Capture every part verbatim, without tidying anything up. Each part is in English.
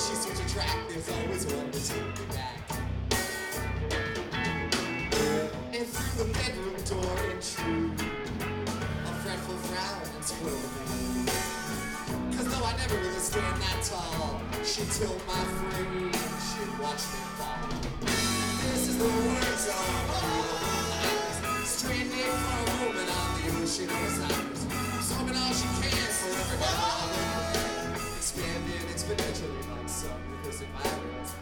she's such attractive, there's always one to take me back. And through the bedroom door intrude a fretful frown and twirl me. Cause though I never really stand that tall, she'd tilt my frame, she'd watch me fall. This is the words of life, stranded for a moment on the ocean of desires, absorbing all she can so everybody expanding exponentially like some recursive virus.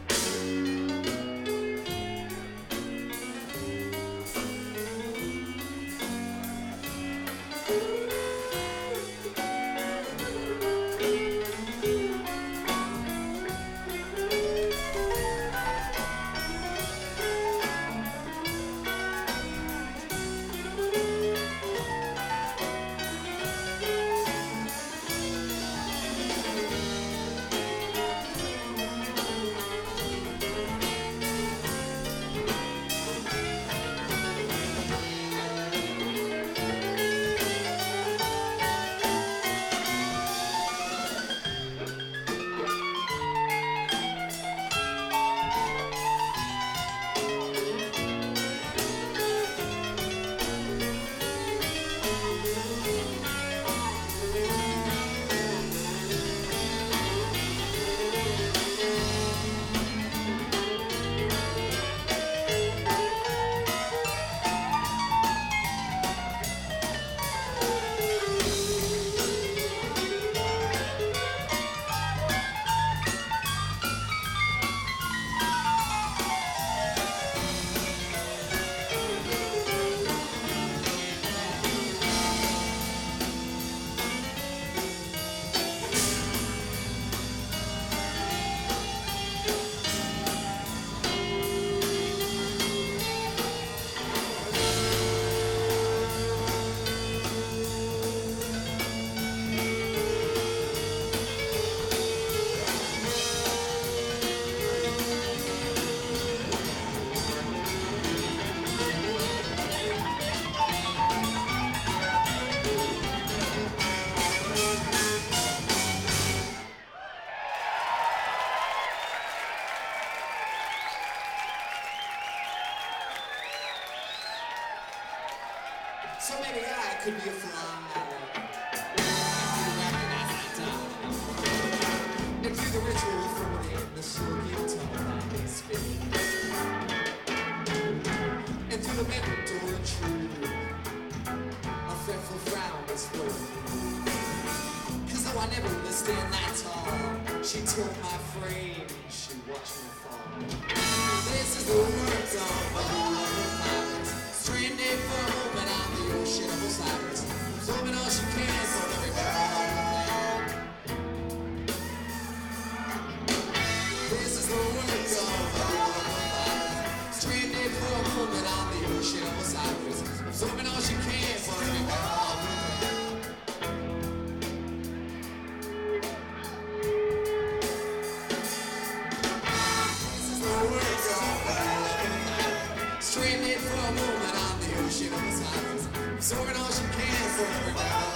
So maybe I could be a fly. And through the ritual from within the silky tongue I can spin. And through the bedroom door intrude a fretful frown is flowing. Cause though I never really stand that tall, she tilt my frame, she watch me fall. This is the work of a stranded for a moment on the ocean of Osiris, absorbing all she can so everybody. This is the work of a stranded for a moment on the ocean of Osiris, absorbing all she can so everybody. This is the work of a stranded for a moment on the ocean of Osiris, absorbing all she can for everybody.